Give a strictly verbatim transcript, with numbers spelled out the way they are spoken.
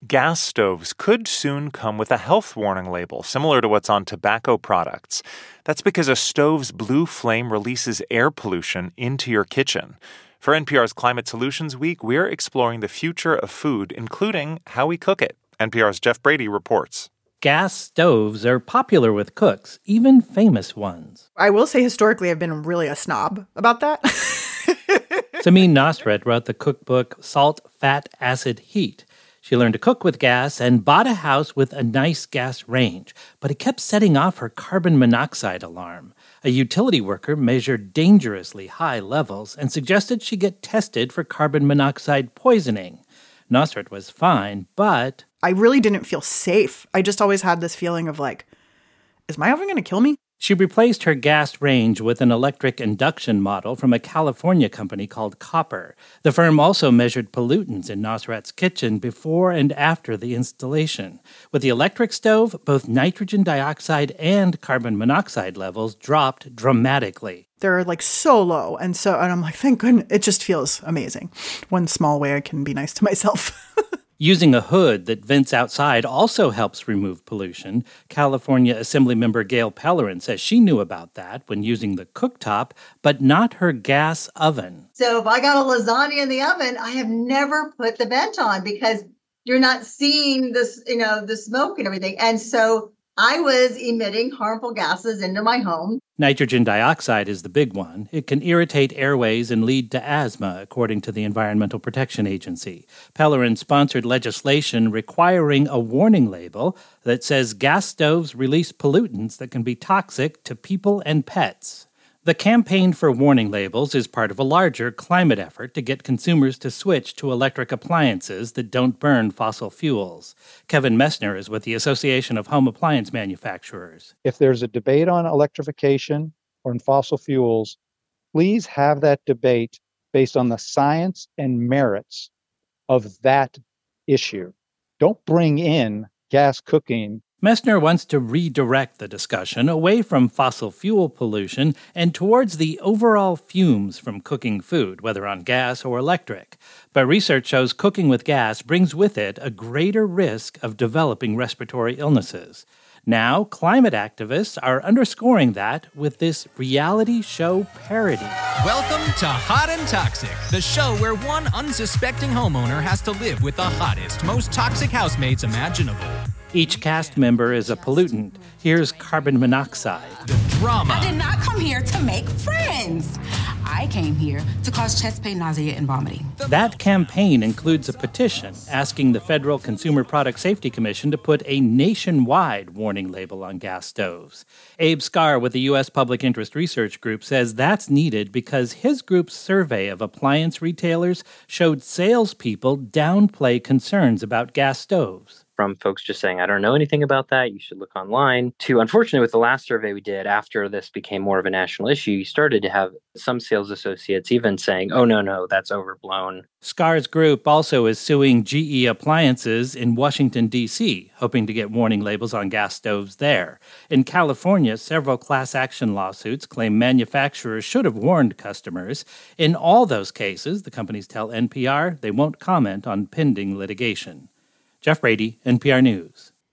gas stoves could soon come with a health warning label, similar to what's on tobacco products. That's because a stove's blue flame releases air pollution into your kitchen. For N P R's Climate Solutions Week, we're exploring the future of food, including how we cook it. N P R's Jeff Brady reports. Gas stoves are popular with cooks, even famous ones. I will say historically I've been really a snob about that. Samin Nosrat wrote the cookbook Salt, Fat, Acid, Heat. She learned to cook with gas and bought a house with a nice gas range, but it kept setting off her carbon monoxide alarm. A utility worker measured dangerously high levels and suggested she get tested for carbon monoxide poisoning. Nosrat was fine, but I really didn't feel safe. I just always had this feeling of like, is my oven going to kill me? She replaced her gas range with an electric induction model from a California company called Copper. The firm also measured pollutants in Nosrat's kitchen before and after the installation. With the electric stove, both nitrogen dioxide and carbon monoxide levels dropped dramatically. They're like so low. And so, and I'm like, thank goodness, it just feels amazing. One small way I can be nice to myself. Using a hood that vents outside also helps remove pollution. California Assemblymember Gail Pellerin says she knew about that when using the cooktop, but not her gas oven. So if I got a lasagna in the oven, I have never put the vent on because you're not seeing this, you know, the smoke and everything. And so I was emitting harmful gases into my home. Nitrogen dioxide is the big one. It can irritate airways and lead to asthma, according to the Environmental Protection Agency. Pellerin sponsored legislation requiring a warning label that says gas stoves release pollutants that can be toxic to people and pets. The campaign for warning labels is part of a larger climate effort to get consumers to switch to electric appliances that don't burn fossil fuels. Kevin Messner is with the Association of Home Appliance Manufacturers. If there's a debate on electrification or in fossil fuels, please have that debate based on the science and merits of that issue. Don't bring in gas cooking. Messner wants to redirect the discussion away from fossil fuel pollution and towards the overall fumes from cooking food, whether on gas or electric. But research shows cooking with gas brings with it a greater risk of developing respiratory illnesses. Now, climate activists are underscoring that with this reality show parody. Welcome to Hot and Toxic, the show where one unsuspecting homeowner has to live with the hottest, most toxic housemates imaginable. Each cast member is a pollutant. Here's carbon monoxide. The drama. I did not come here to make friends. I came here to cause chest pain, nausea, and vomiting. That campaign includes a petition asking the Federal Consumer Product Safety Commission to put a nationwide warning label on gas stoves. Abe Scar with the U S Public Interest Research Group says that's needed because his group's survey of appliance retailers showed salespeople downplay concerns about gas stoves. From folks just saying, I don't know anything about that, you should look online, to unfortunately with the last survey we did after this became more of a national issue, you started to have some sales associates even saying, oh, no, no, that's overblown. Scar's group also is suing G E Appliances in Washington, D C, hoping to get warning labels on gas stoves there. In California, several class action lawsuits claim manufacturers should have warned customers. In all those cases, the companies tell N P R they won't comment on pending litigation. Jeff Brady, N P R News.